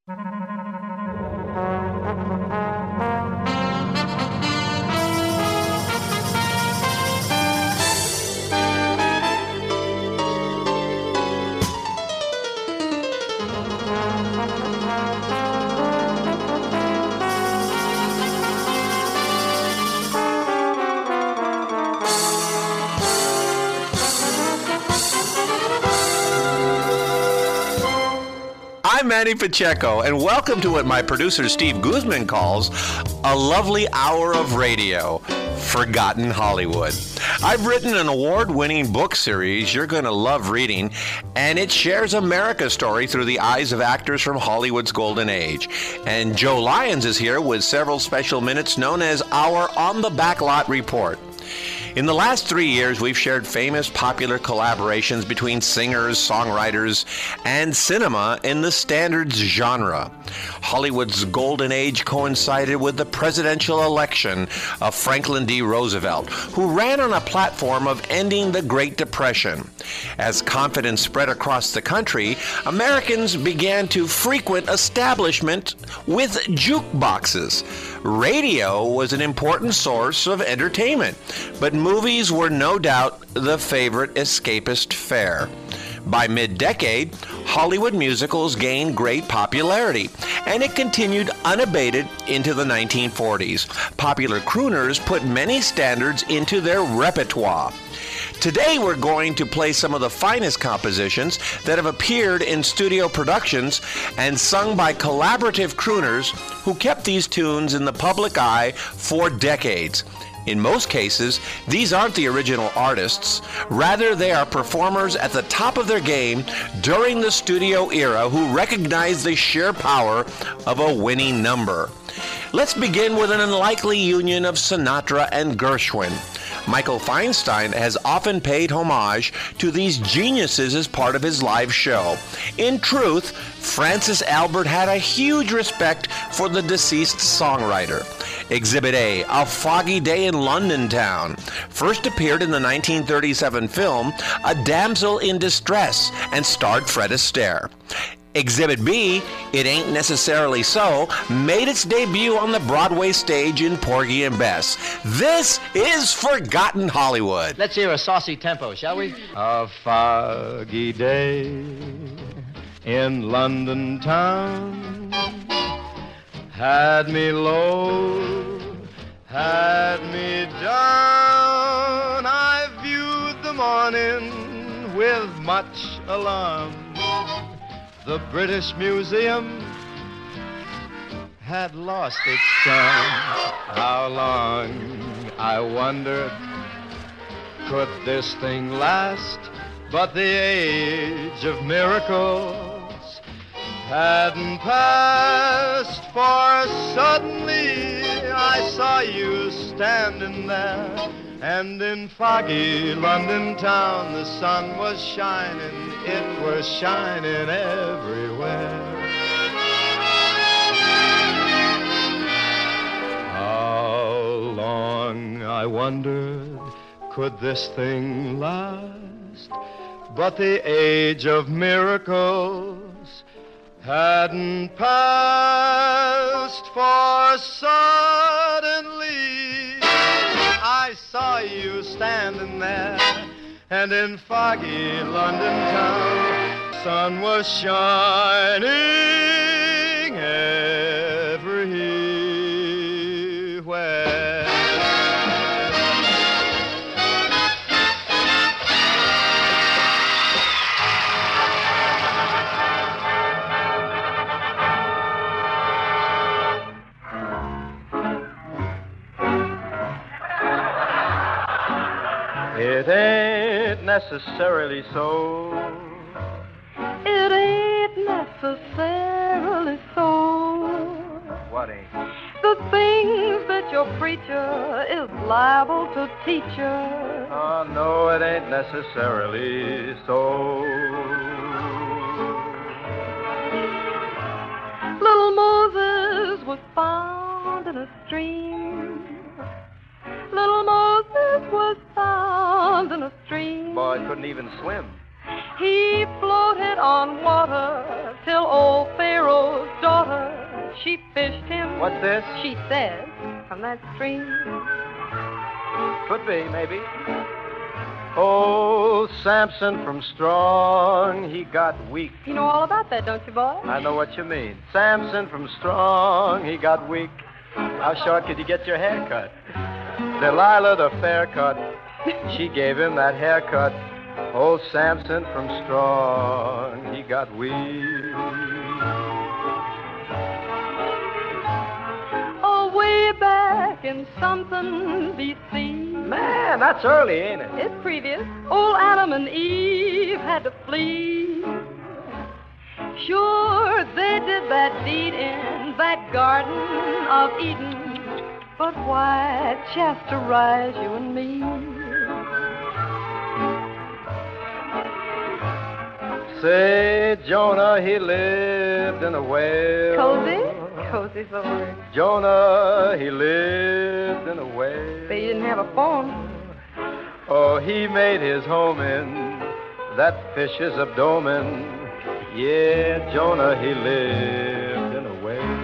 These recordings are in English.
I'm Manny Pacheco, and welcome to what my producer Steve Guzman calls a lovely hour of radio, Forgotten Hollywood. I've written an award-winning book series you're going to love reading, and it shares America's story through the eyes of actors from Hollywood's golden age. And Joe Lyons is here with several special minutes known as our On the Backlot Report. In the last 3 years, we've shared famous popular collaborations between singers, songwriters, and cinema in the standards genre. Hollywood's golden age coincided with the presidential election of Franklin D. Roosevelt, who ran on a platform of ending the Great Depression. As confidence spread across the country, Americans began to frequent establishment with jukeboxes. Radio was an important source of entertainment, but movies were no doubt the favorite escapist fare. By mid-decade, Hollywood musicals gained great popularity, and it continued unabated into the 1940s. Popular crooners put many standards into their repertoire. Today we're going to play some of the finest compositions that have appeared in studio productions and sung by collaborative crooners who kept these tunes in the public eye for decades. In most cases, these aren't the original artists. Rather, they are performers at the top of their game during the studio era who recognize the sheer power of a winning number. Let's begin with an unlikely union of Sinatra and Gershwin. Michael Feinstein has often paid homage to these geniuses as part of his live show. In truth, Francis Albert had a huge respect for the deceased songwriter. Exhibit A, A Foggy Day in London Town, first appeared in the 1937 film A Damsel in Distress and starred Fred Astaire. Exhibit B, It Ain't Necessarily So, made its debut on the Broadway stage in Porgy and Bess. This is Forgotten Hollywood. Let's hear a saucy tempo, shall we? A foggy day in London town had me low, had me down. I viewed the morning with much alarm. The British Museum had lost its charm. How long, I wondered, could this thing last? But the age of miracles hadn't passed, for suddenly I saw you standing there. And in foggy London town the sun was shining, it was shining everywhere. How long, I wondered, could this thing last? But the age of miracles hadn't passed, for suddenly I saw you standing there, and in foggy London town, sun was shining everywhere. It ain't necessarily so. It ain't necessarily so. What ain't? The things that your preacher is liable to teach you. Oh, no, it ain't necessarily so. Little Moses was found in a stream. Little Moses was found in a stream. Boy, couldn't even swim. He floated on water till old Pharaoh's daughter she fished him. What's this? She said, from that stream. Could be, maybe. Oh, Samson from Strong, he got weak. You know all about that, don't you, boy? I know what you mean. Samson from Strong, he got weak. How short could you get your hair cut? Delilah the fair cut, she gave him that haircut. Old Samson from Strong, he got weak. Oh, way back in something B.C. Man, that's early, ain't it? It's previous. Old Adam and Eve had to flee. Sure, they did that deed in that Garden of Eden. But why chastise you and me? Say, Jonah, he lived in a whale. Cozy? Cozy's the word. Jonah, he lived in a whale. They didn't have a phone. Oh, he made his home in that fish's abdomen. Yeah, Jonah, he lived in a whale.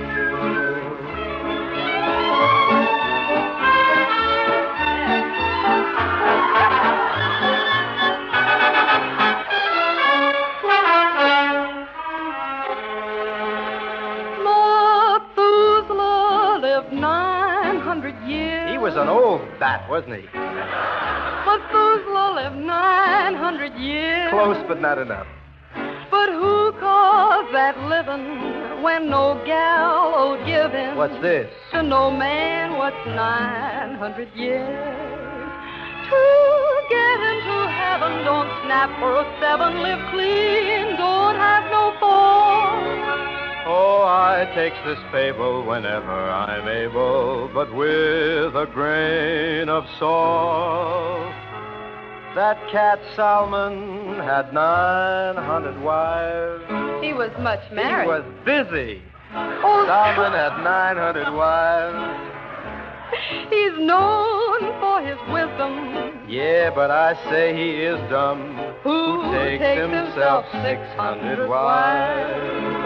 Methuselah lived 900 years. He was an old bat, wasn't he? Methuselah lived 900 years. Close, but not enough. But who calls that living when no gal owed giving? What's this? To no man, what's 900 years? To get into heaven, don't snap for a 7, live clean, don't have no form. Oh, I takes this fable whenever I'm able, but with a grain of salt. That cat Solomon had 900 wives. He was much married. He was busy. Oh, Solomon had 900 wives. He's known for his wisdom. Yeah, but I say he is dumb. Who takes himself 600 wives.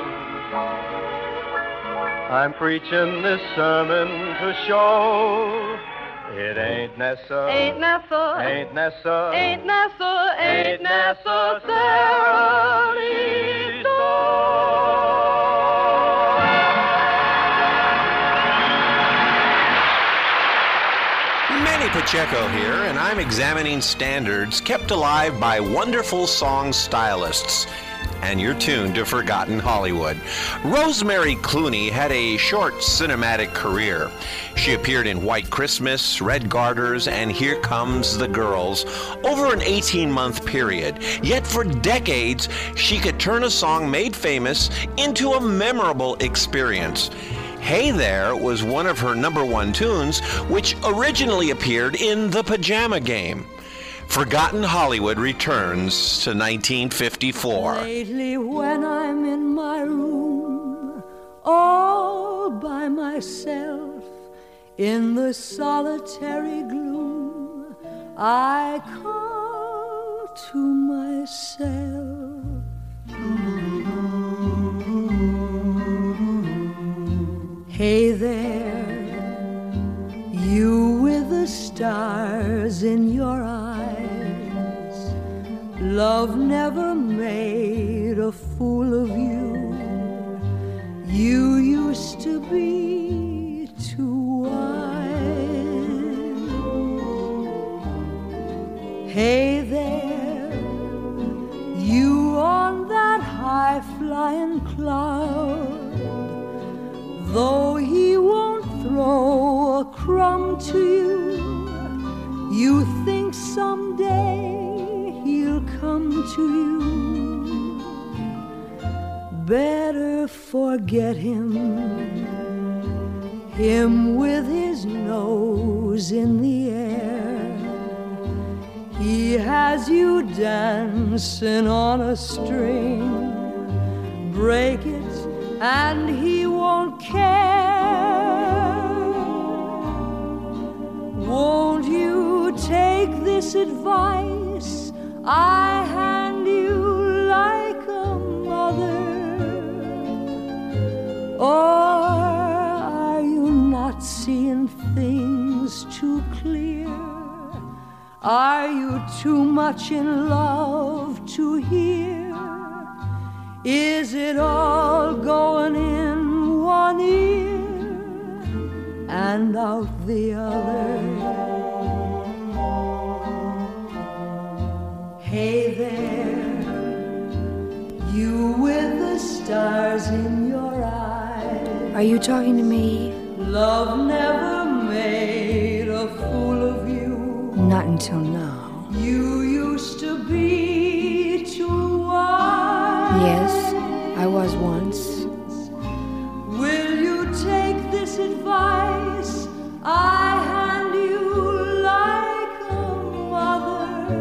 I'm preaching this sermon to show it ain't necessary. Ain't necessary. Ain't necessary. Ain't necessary. Ain't necessarily so. Manny Pacheco here, and I'm examining standards kept alive by wonderful song stylists. And you're tuned to Forgotten Hollywood. Rosemary Clooney had a short cinematic career. She appeared in White Christmas, Red Garters, and Here Comes the Girls over an 18-month period. Yet for decades, she could turn a song made famous into a memorable experience. Hey There was one of her #1 tunes, which originally appeared in The Pajama Game. Forgotten Hollywood returns to 1954. Lately when I'm in my room, all by myself, in the solitary gloom, I call to myself. Hey there, you with the stars in your eyes. Love never made a fool of you. You used to be too wise. Hey there, you on that high-flying cloud. Though he won't throw a crumb to you, you think someday he'll come to you. Better forget him with his nose in the air. He has you dancing on a string. Break it and he won't care. Won't you take this advice I hand you like a mother? Or are you not seeing things too clear? Are you too much in love to hear? Is it all going in one ear and out the other? Hey there, you with the stars in your eyes. Are you talking to me? Love never made a fool of you. Not until now. You used to be too wise. Yes, I was once. Will you take this advice I hand you like a mother?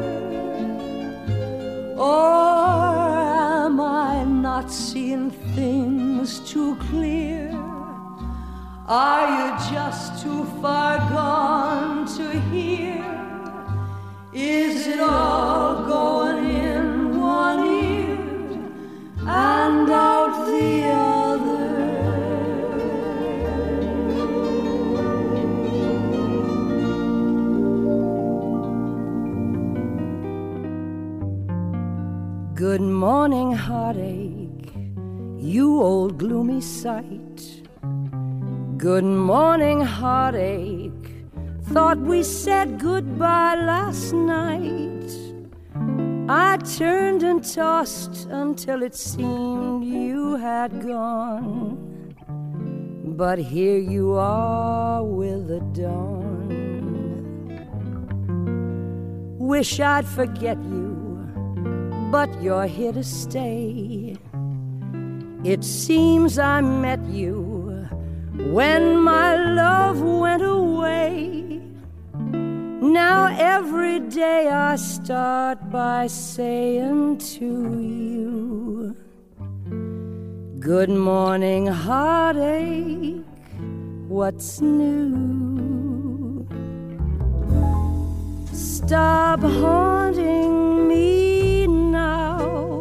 Or am I not seeing things too clear? Are you just too far gone to hear? Is it all going in one ear and out the other? Good morning, heartache, you old gloomy sight. Good morning, heartache, thought we said goodbye last night. I turned and tossed until it seemed you had gone. But here you are with the dawn. Wish I'd forget you, but you're here to stay. It seems I met you when my love went away. Now every day I start by saying to you, good morning, heartache, what's new? Stop haunting me now.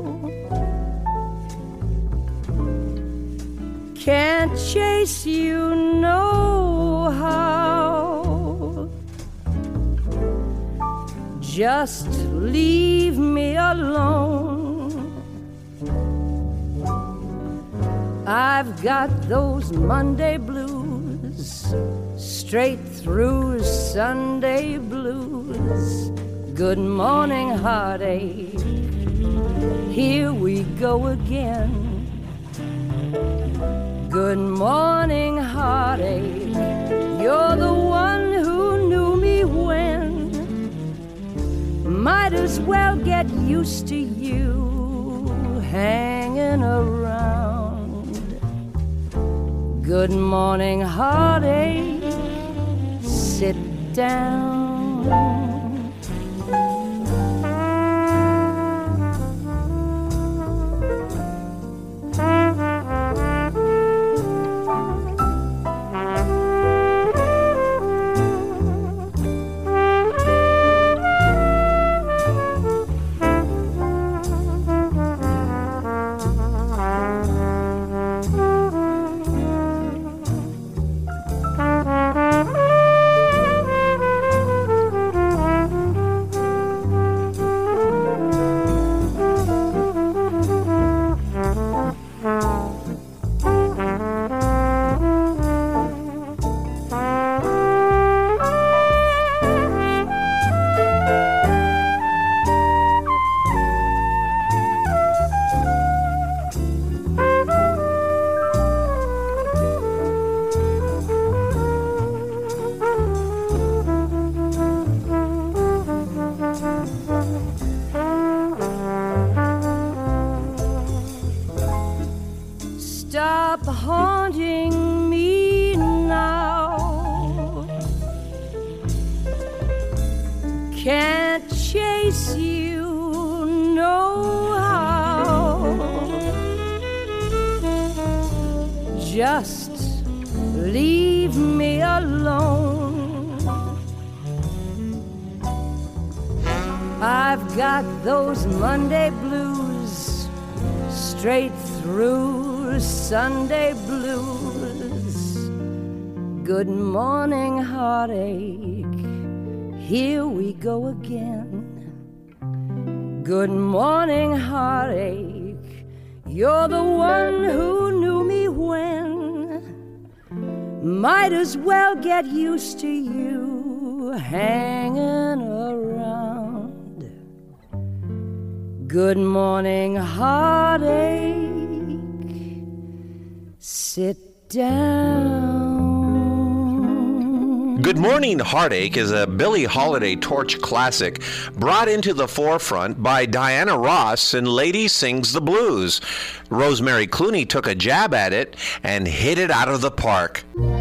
Can't chase you no how. Just leave me alone. I've got those Monday blues, straight through Sunday blues. Good morning, heartache, here we go again. Good morning, heartache, you're the one who knew me when. Might as well get used to you hanging around. Good morning, heartache, sit down. Stop haunting me now. Can't chase you no how. Just leave me alone. I've got those Monday blues, straight through Sunday blues. Good morning, heartache. Here we go again. Good morning, heartache. You're the one who knew me when. Might as well get used to you hanging around. Good morning, heartache. Sit down. Good Morning, Heartache is a Billie Holiday torch classic brought into the forefront by Diana Ross in Lady Sings the Blues. Rosemary Clooney took a jab at it and hit it out of the park.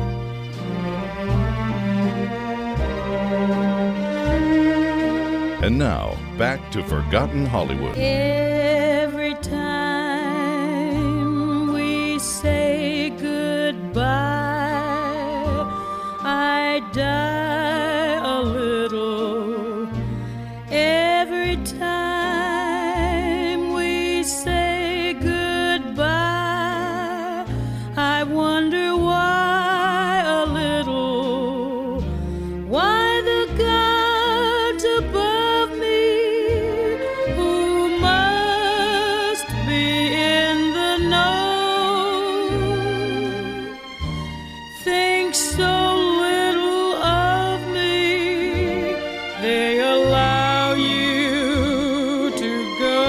And now, back to Forgotten Hollywood. Every time we say goodbye, I die a little. Every time we say goodbye, I wonder why a little. Why the gods above me, who must be in the know, think so little of me, they allow you to go.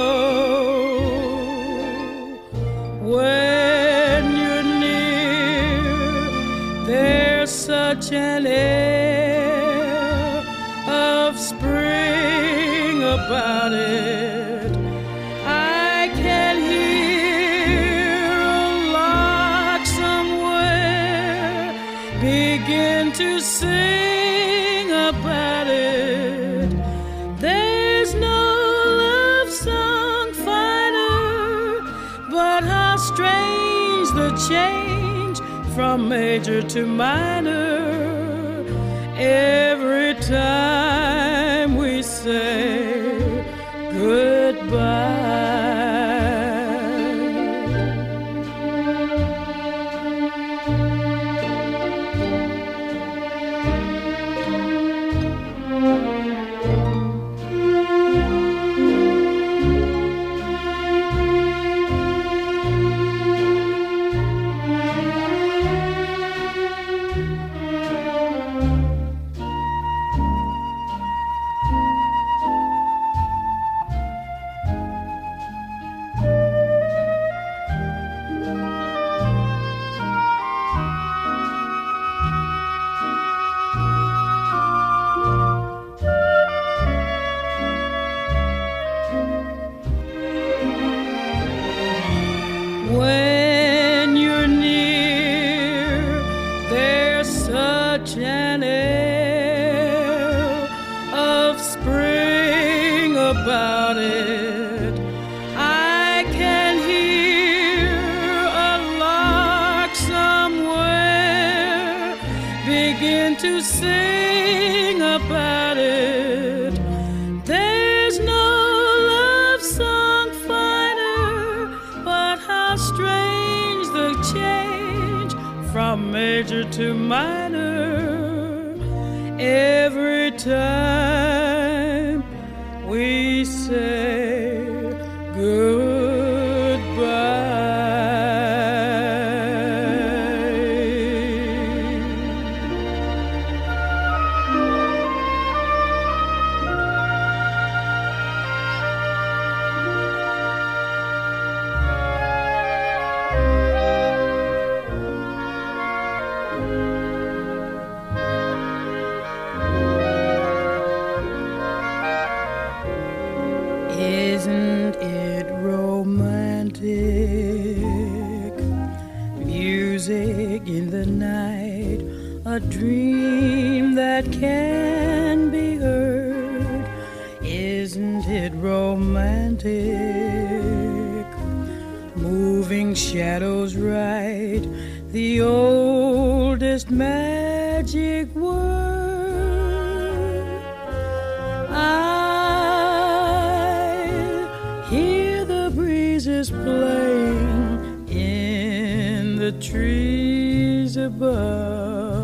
When you're near, there's such an air of spring about it. I can hear a lark somewhere begin to sing about it. There's no love song finer, but how strange the change from major to minor. Every time we say goodbye. When you're near, there's such an air of spring about it. I can hear a lark somewhere begin to sing about it. There's no love song finer, but how strange the change from major to minor. Every time we say Isn't it romantic? Music in the night, a dream that can be heard. Isn't it romantic? Moving shadows right, the oldest magic word. I hear the breezes playing in the trees above.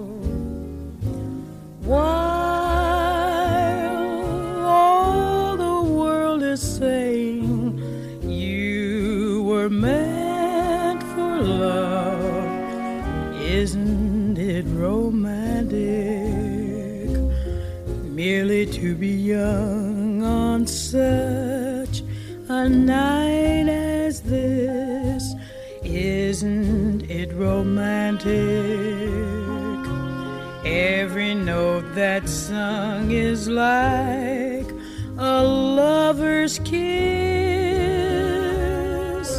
While all the world is saying you were meant for love, isn't it romantic merely to be young on such a night as this? Isn't it romantic? Every note that's sung is like a lover's kiss.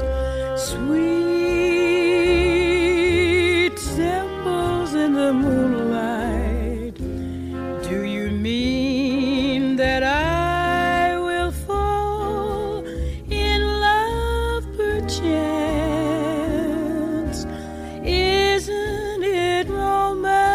Sweet symbols in the moonlight. Do you mean that I will fall in love perchance? Isn't it romance?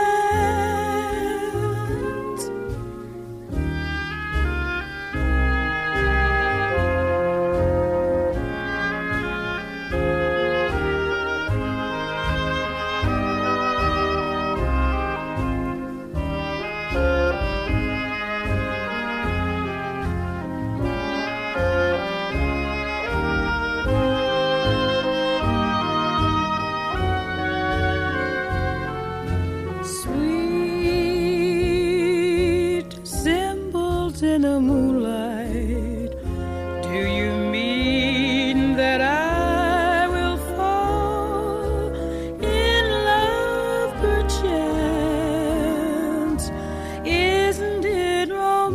Sweet symbols in the moonlight. Do you mean that I will fall in love perchance? Isn't it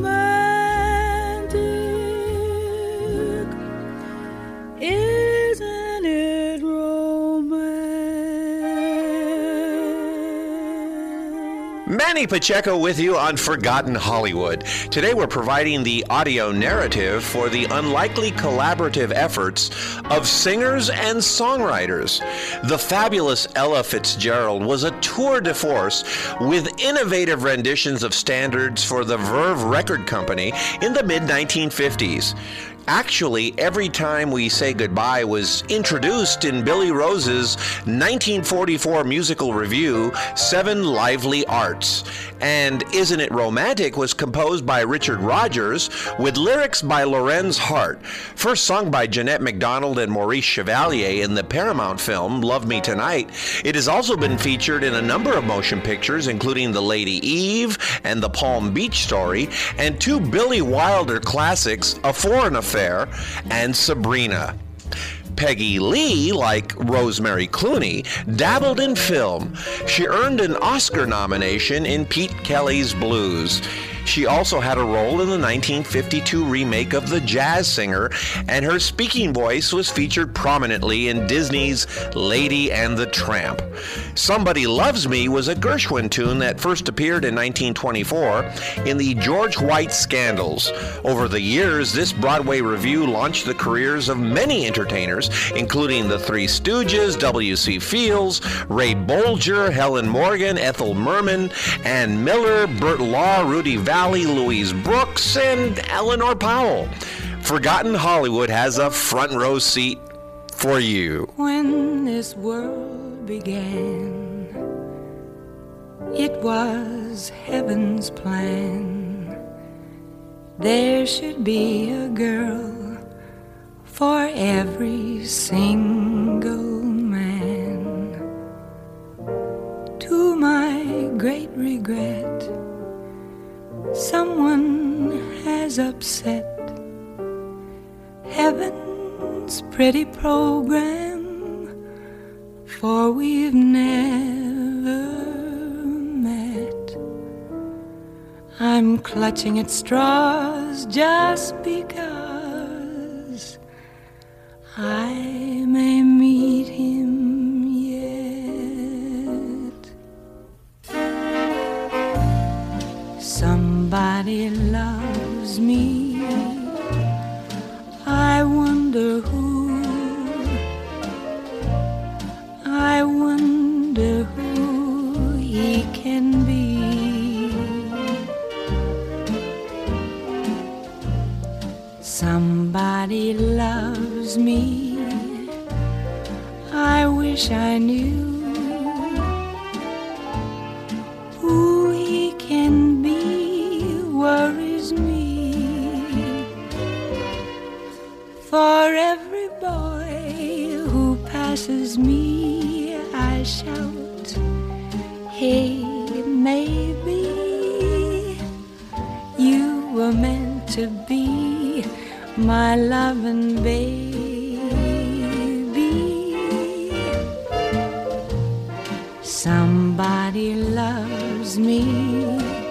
romantic? Isn't it romantic? Manny Pacheco with you on Forgotten Hollywood. Today we're providing the audio narrative for the unlikely collaborative efforts of singers and songwriters. The fabulous Ella Fitzgerald was a tour de force with innovative renditions of standards for the Verve Record Company in the mid-1950s. Actually, Every Time We Say Goodbye was introduced in Billy Rose's 1944 musical review, Seven Lively Arts. And Isn't It Romantic was composed by Richard Rodgers with lyrics by Lorenz Hart. First sung by Jeanette MacDonald and Maurice Chevalier in the Paramount film Love Me Tonight, it has also been featured in a number of motion pictures, including The Lady Eve and The Palm Beach Story, and two Billy Wilder classics, A Foreign Affair and Sabrina. Peggy Lee, like Rosemary Clooney, dabbled in film. She earned an Oscar nomination in Pete Kelly's Blues. She also had a role in the 1952 remake of The Jazz Singer, and her speaking voice was featured prominently in Disney's Lady and the Tramp. Somebody Loves Me was a Gershwin tune that first appeared in 1924 in the George White Scandals. Over the years, this Broadway review launched the careers of many entertainers, including the Three Stooges, W.C. Fields, Ray Bolger, Helen Morgan, Ethel Merman, Ann Miller, Burt Law, Rudy Valley, Louise Brooks, and Eleanor Powell. Forgotten Hollywood has a front row seat for you. When this world began, it was heaven's plan. There should be a girl for every single man. To my great regret, someone has upset heaven's pretty program, for we've never met. I'm clutching at straws just because I may meet him yet. Somebody loves me, I wonder who. I wonder who he can be. Somebody loves me, I wish wish I knew who he can be worries me. For every boy who passes me, I shout, hey, maybe you were meant to be my loving baby. Somebody loves me,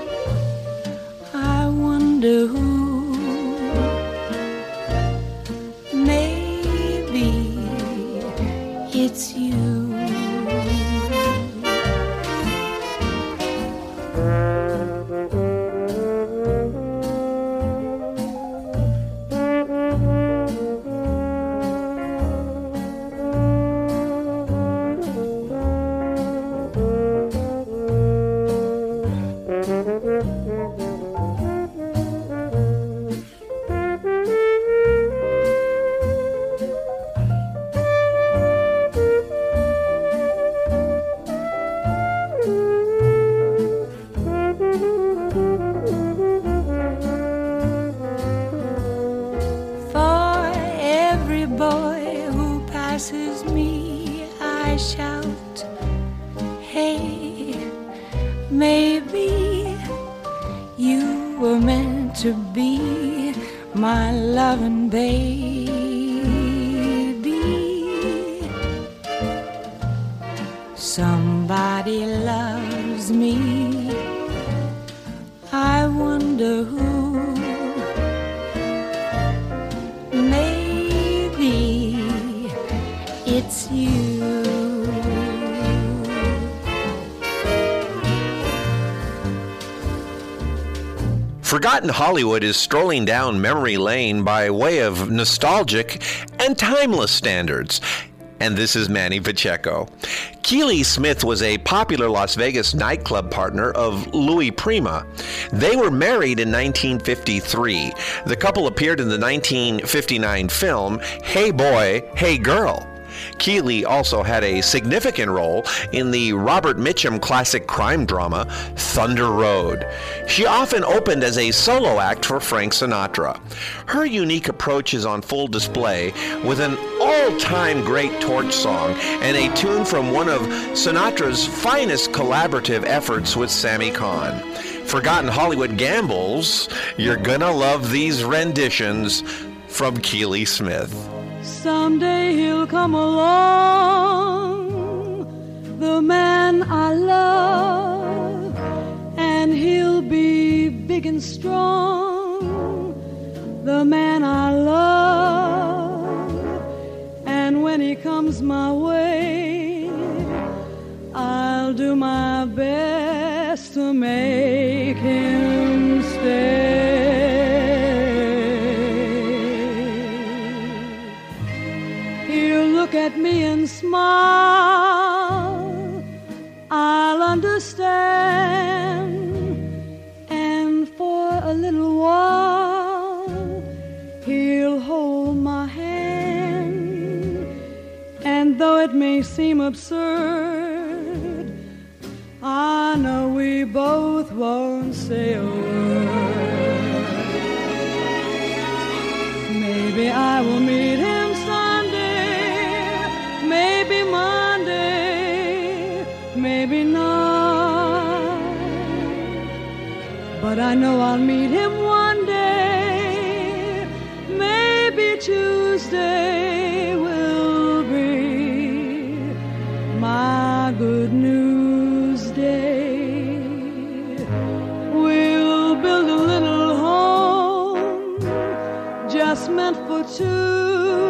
I wonder who. Maybe it's you. Shout, hey, maybe you were meant to be my loving baby. Somebody loves me, I wonder who. Maybe it's you. Forgotten Hollywood is strolling down memory lane by way of nostalgic and timeless standards. And this is Manny Pacheco. Keely Smith was a popular Las Vegas nightclub partner of Louis Prima. They were married in 1953. The couple appeared in the 1959 film Hey Boy, Hey Girl. Keely also had a significant role in the Robert Mitchum classic crime drama Thunder Road. She often opened as a solo act for Frank Sinatra. Her unique approach is on full display with an all-time great torch song and a tune from one of Sinatra's finest collaborative efforts with Sammy Cahn. Forgotten Hollywood gambles, you're gonna love these renditions from Keely Smith. Someday he'll come along, the man I love, and he'll be big and strong, the man I love. And when he comes my way, I'll do my best to make him stay. Look at me and smile, I'll understand, and for a little while he'll hold my hand. And though it may seem absurd, I know we both won't say a word. Maybe I will meet him maybe Monday, maybe not. But I know I'll meet him one day. Maybe Tuesday will be my good news day. We'll build a little home just meant for two,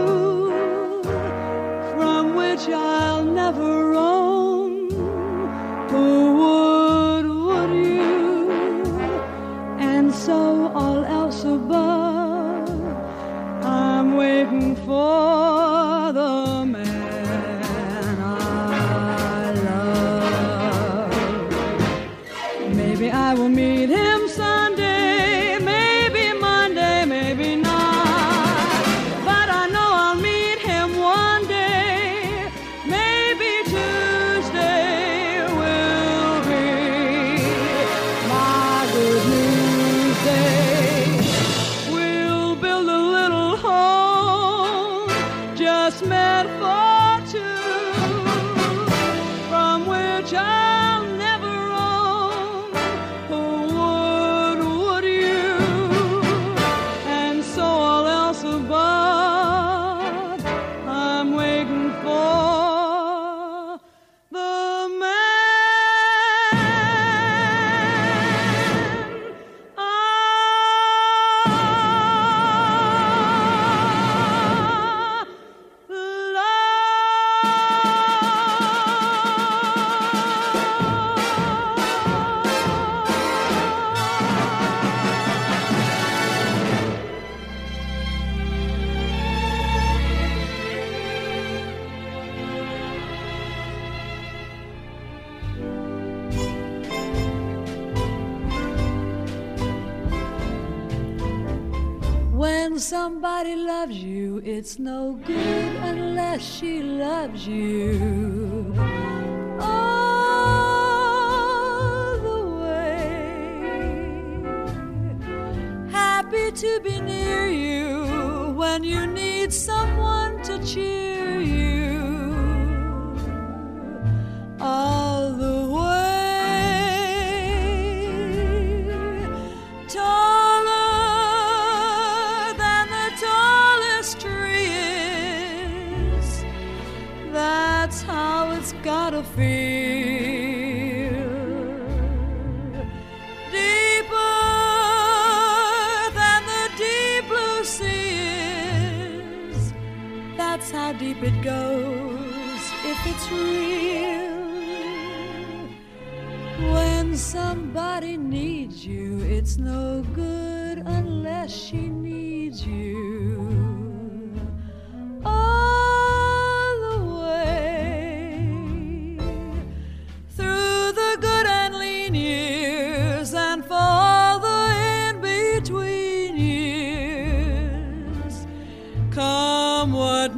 I'll never roam. Who would you? And so all else above, I'm waiting for the man I love. Maybe I will meet him Sunday, maybe Monday, maybe not. But I know I'll meet him one day. Maybe I'll never roam. Oh, would you? And so all else above, I'm waiting for the man. When somebody loves you, it's no good unless she loves you all the way. Happy to be near you when you need someone to cheer you all the way. That's how it's gotta feel. Deeper than the deep blue sea is. That's how deep it goes if it's real. When somebody needs you, it's no good unless she needs you. Come what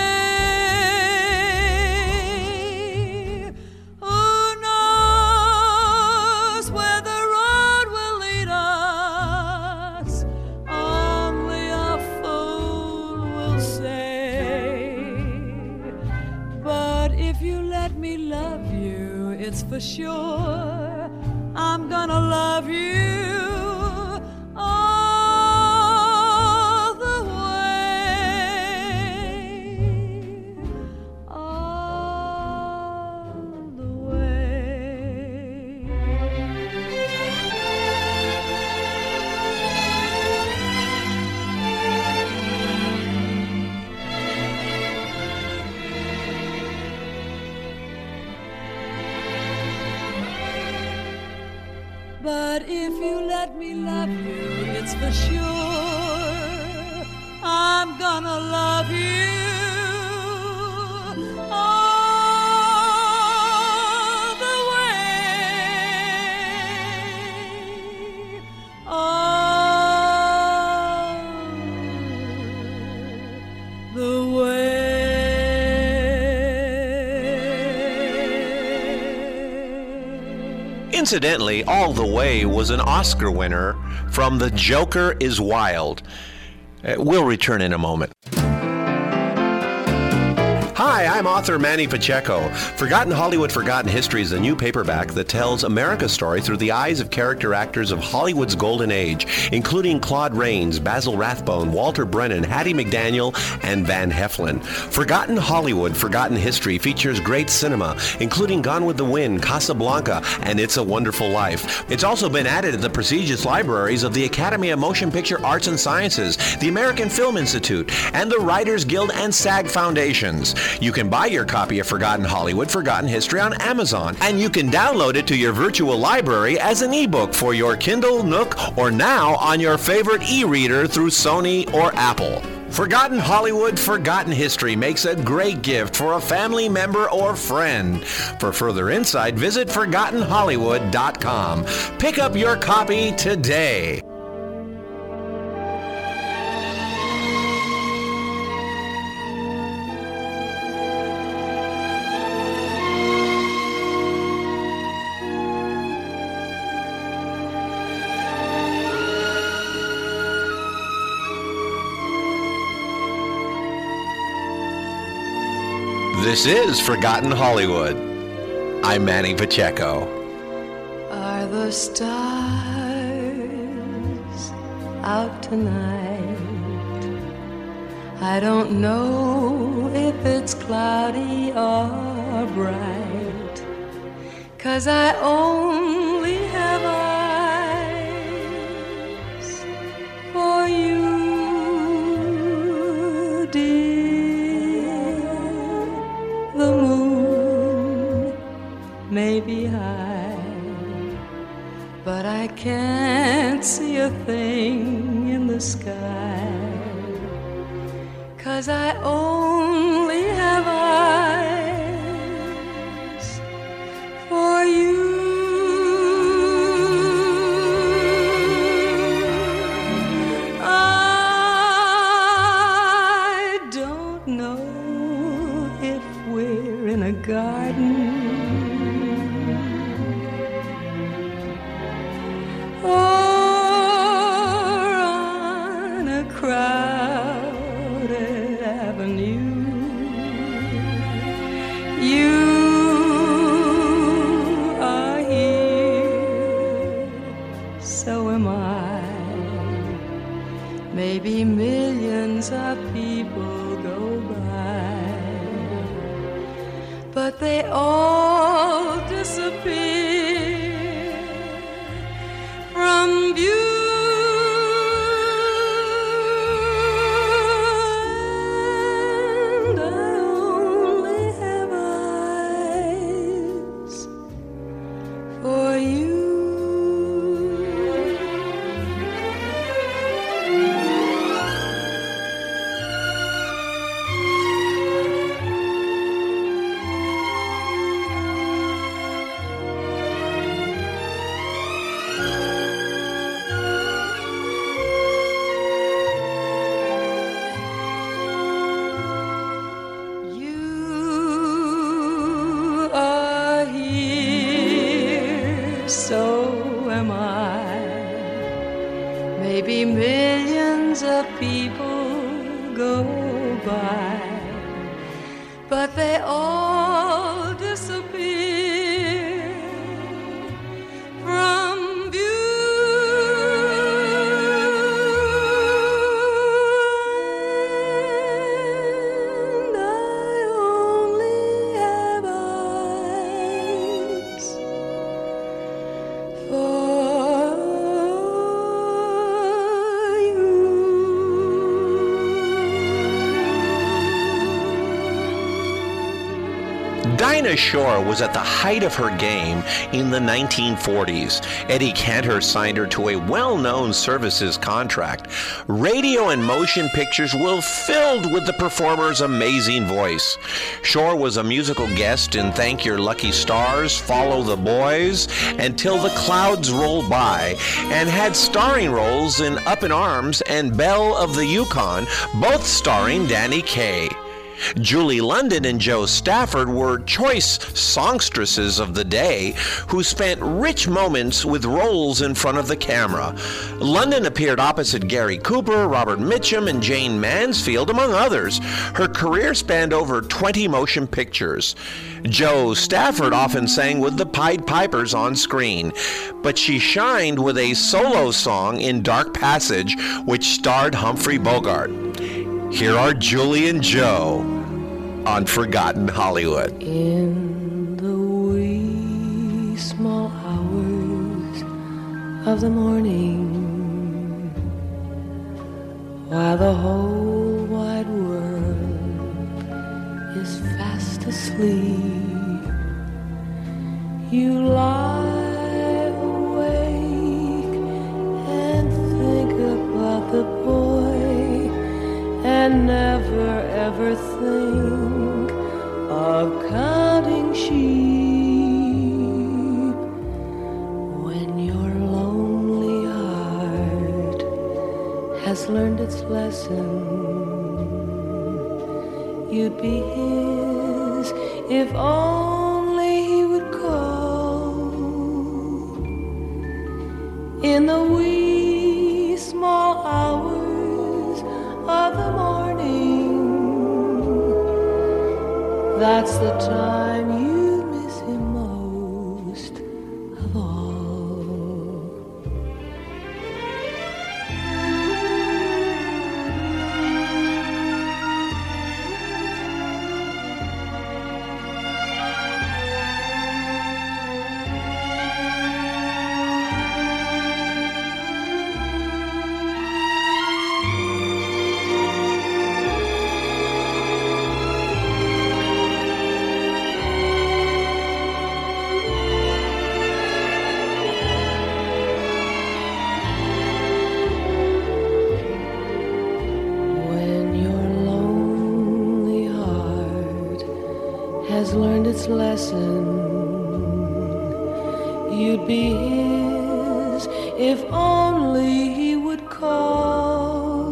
may, who knows where the road will lead us? Only a fool will say. But if you let me love you, it's for sure I'm gonna love you. But if you let me love you, it's for sure I'm gonna love you all the way, all the way. Incidentally, All the Way was an Oscar winner from The Joker is Wild. We'll return in a moment. Hi, I'm author Manny Pacheco. Forgotten Hollywood, Forgotten History is a new paperback that tells America's story through the eyes of character actors of Hollywood's golden age, including Claude Rains, Basil Rathbone, Walter Brennan, Hattie McDaniel, and Van Heflin. Forgotten Hollywood, Forgotten History features great cinema, including Gone with the Wind, Casablanca, and It's a Wonderful Life. It's also been added to the prestigious libraries of the Academy of Motion Picture Arts and Sciences, the American Film Institute, and the Writers Guild and SAG Foundations. You can buy your copy of Forgotten Hollywood, Forgotten History on Amazon, and you can download it to your virtual library as an ebook for your Kindle, Nook, or now on your favorite e-reader through Sony or Apple. Forgotten Hollywood, Forgotten History makes a great gift for a family member or friend. For further insight, visit ForgottenHollywood.com. Pick up your copy today. This is Forgotten Hollywood. I'm Manny Pacheco. Are the stars out tonight? I don't know if it's cloudy or bright, 'cause I only have eyes for you, dear. The moon may be high, but I can't see a thing in the sky, 'cause I only have eyes for you. I don't know if we're in a garden or on a crowded avenue. You are here, so am I. Maybe millions of people go by, but they all disappear from view. And I only have eyes for you. You are here, so am I. Maybe millions of people go by, but they all disappear from view. And I only have eyes for you. Dinah Shore was at the height of her game in the 1940s. Eddie Cantor signed her to a well-known services contract. Radio and motion pictures were filled with the performer's amazing voice. Shore was a musical guest in Thank Your Lucky Stars, Follow the Boys, Until the Clouds Roll By, and had starring roles in Up in Arms and Belle of the Yukon, both starring Danny Kaye. Julie London and Jo Stafford were choice songstresses of the day who spent rich moments with roles in front of the camera. London appeared opposite Gary Cooper, Robert Mitchum, and Jane Mansfield, among others. Her career spanned over 20 motion pictures. Jo Stafford often sang with the Pied Pipers on screen, but she shined with a solo song in Dark Passage, which starred Humphrey Bogart. Here are Julie and Jo on Forgotten Hollywood. In the wee small hours of the morning, while the whole wide world is fast asleep, you lie awake and think about the boy and never ever think of counting sheep. When your lonely heart has learned its lesson, you'd be his if only he would call. In the wee small hours of the morning, that's the time you miss him most. this lesson. You'd be his if only he would call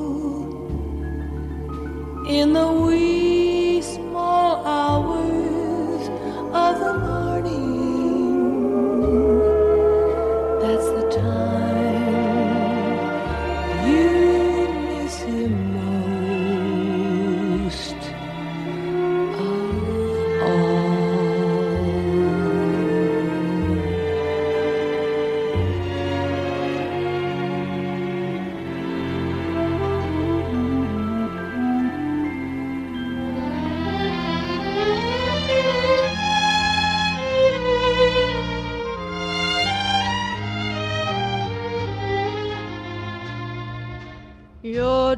in the wee small hours of the morning. That's the time you miss him most of all. You're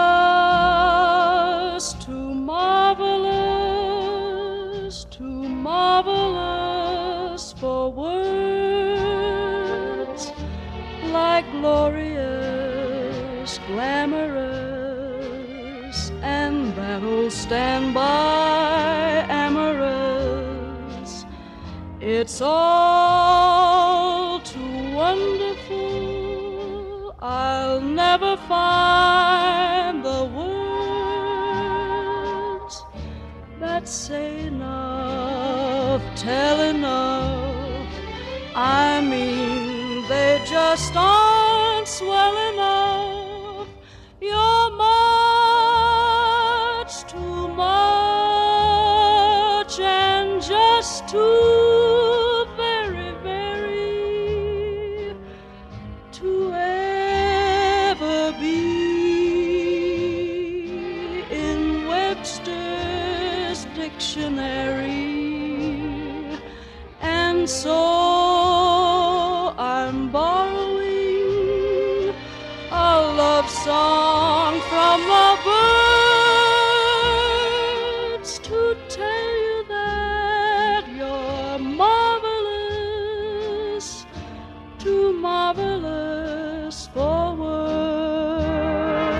just too marvelous for words, like glorious, glamorous, and that'll stand by amorous. It's all too wonderful, I'll never find the words that say enough, tell enough. I mean, they just aren't swell enough. You're much too much and just too very, very to ever be in Webster's dictionary. And so I'm borrowing a love song from the birds to tell you that you're marvelous, too marvelous for words.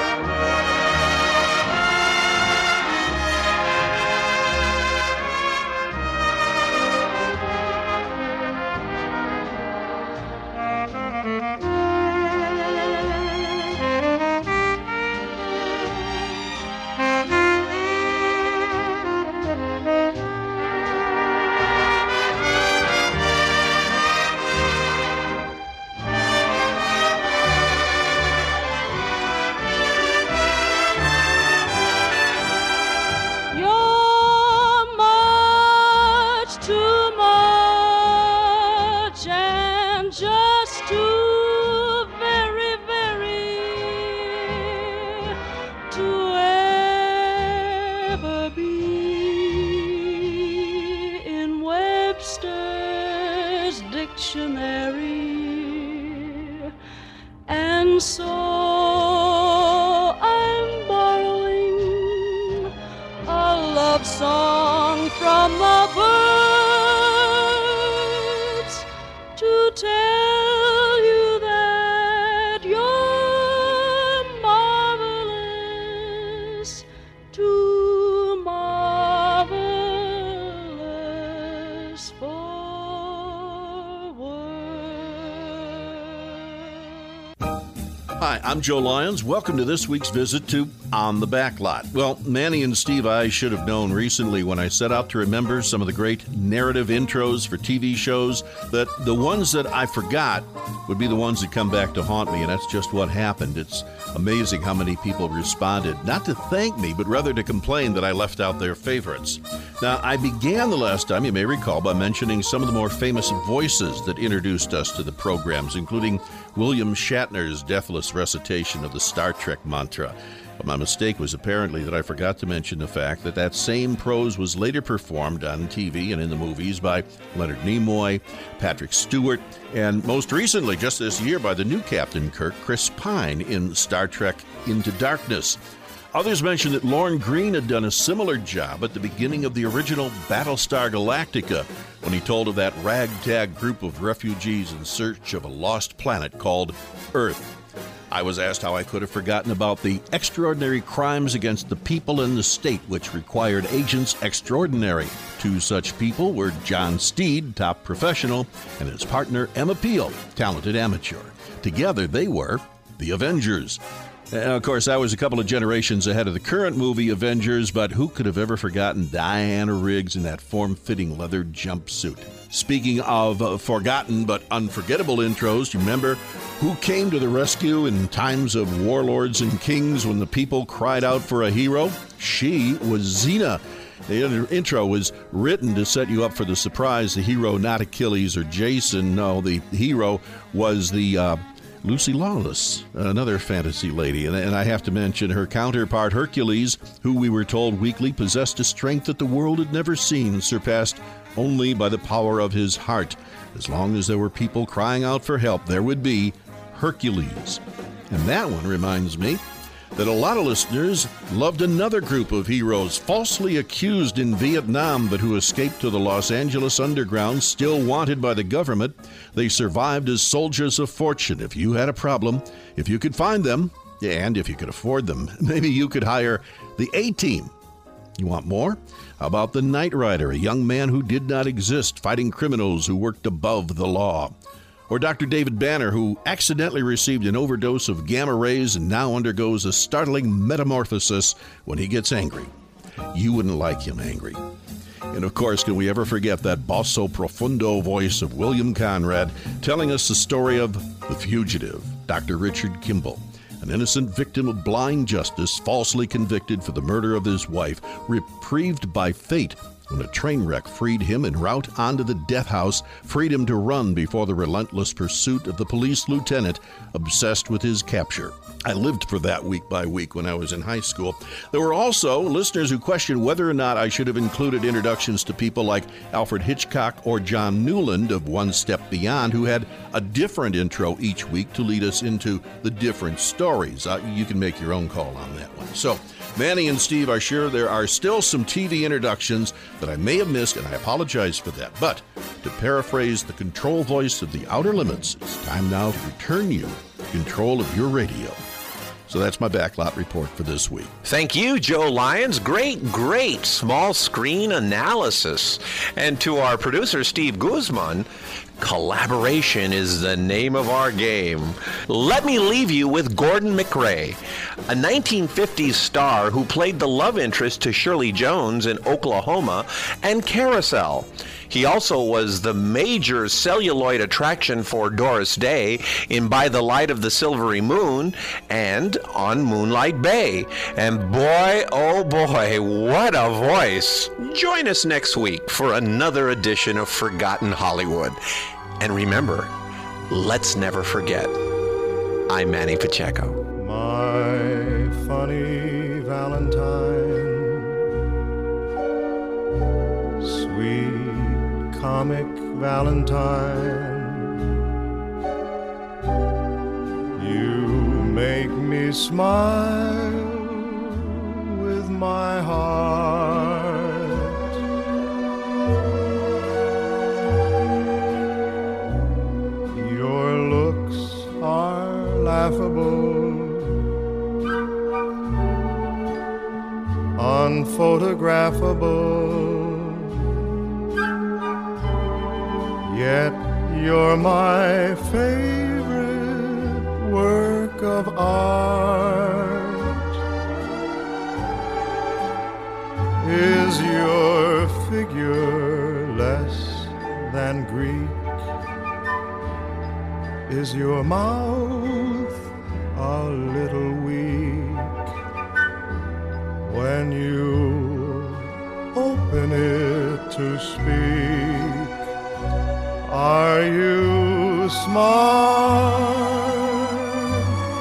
You're much too much and just too very, very to ever be in Webster's dictionary. And so I'm borrowing a love song from the birds to tell you that you're marvelous, too marvelous for words. Hi, I'm Joe Lyons. Welcome to this week's visit to On the Backlot. Well, Manny and Steve I should have known recently when I set out to remember some of the great narrative intros for TV shows that the ones that I forgot would be the ones that come back to haunt me, and that's just what happened. It's amazing how many people responded, not to thank me, but rather to complain that I left out their favorites. Now, I began the last time, you may recall, by mentioning some of the more famous voices that introduced us to the programs, including William Shatner's deathless recitation of the Star Trek mantra. But my mistake was apparently that I forgot to mention the fact that that same prose was later performed on TV and in the movies by Leonard Nimoy, Patrick Stewart, and most recently, just this year, by the new Captain Kirk, Chris Pine, in Star Trek Into Darkness. Others mentioned that Lorne Greene had done a similar job at the beginning of the original Battlestar Galactica when he told of that ragtag group of refugees in search of a lost planet called Earth. I was asked how I could have forgotten about the extraordinary crimes against the people and the state which required agents extraordinary. Two such people were John Steed, top professional, and his partner Emma Peel, talented amateur. Together they were the Avengers. And of course, that was a couple of generations ahead of the current movie Avengers, but who could have ever forgotten Diana Riggs in that form-fitting leather jumpsuit? Speaking of forgotten but unforgettable intros, you remember who came to the rescue in times of warlords and kings when the people cried out for a hero? She was Xena. The intro was written to set you up for the surprise. The hero, not Achilles or Jason. No, the hero was the Lucy Lawless, another fantasy lady. And I have to mention her counterpart, Hercules, who we were told weekly possessed a strength that the world had never seen, surpassed only by the power of his heart. As long as there were people crying out for help, there would be Hercules. And that one reminds me that a lot of listeners loved another group of heroes falsely accused in Vietnam but who escaped to the Los Angeles underground, still wanted by the government. They survived as soldiers of fortune. If you had a problem, if you could find them, and if you could afford them, maybe you could hire the A-Team. You want more? How about the Knight Rider, a young man who did not exist, fighting criminals who worked above the law? Or Dr. David Banner, who accidentally received an overdose of gamma rays and now undergoes a startling metamorphosis when he gets angry. You wouldn't like him angry. And of course, can we ever forget that basso profundo voice of William Conrad telling us the story of The Fugitive, Dr. Richard Kimball, an innocent victim of blind justice, falsely convicted for the murder of his wife, reprieved by fate when a train wreck freed him en route onto the death house, freed him to run before the relentless pursuit of the police lieutenant obsessed with his capture. I lived for that week by week when I was in high school. There were also listeners who questioned whether or not I should have included introductions to people like Alfred Hitchcock or John Newland of One Step Beyond, who had a different intro each week to lead us into the different stories. You can make your own call on that one. So, Manny and Steve are sure there are still some TV introductions that I may have missed, and I apologize for that. But to paraphrase the control voice of the Outer Limits, it's time now to return you control of your radio. So that's my backlot report for this week. Thank you, Joe Lyons. Great small screen analysis. And to our producer, Steve Guzman, collaboration is the name of our game. Let me leave you with Gordon MacRae, a 1950s star who played the love interest to Shirley Jones in Oklahoma and Carousel. He also was the major celluloid attraction for Doris Day in By the Light of the Silvery Moon and on Moonlight Bay. And boy, oh boy, what a voice. Join us next week for another edition of Forgotten Hollywood. And remember, let's never forget, I'm Manny Pacheco. My funny Valentine, sweet comic Valentine, you make me smile with my heart. Your looks are laughable, unphotographable, yet you're my favorite work of art. Is your figure less than Greek? Is your mouth a little weak when you open it to speak? Are you smart?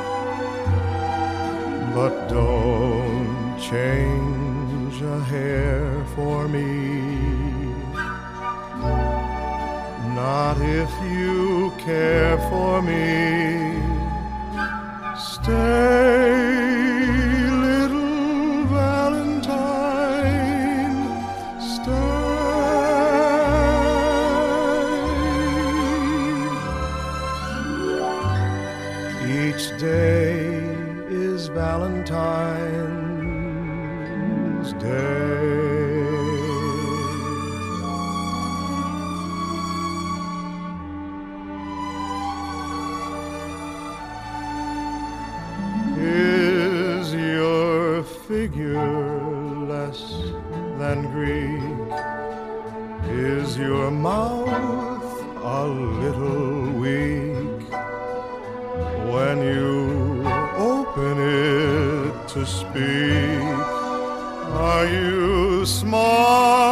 But don't change a hair for me. Not if you care for me. Stay, little Valentine, stay. Each day is Valentine's Day. Is your mouth a little weak when you open it to speak? Are you smart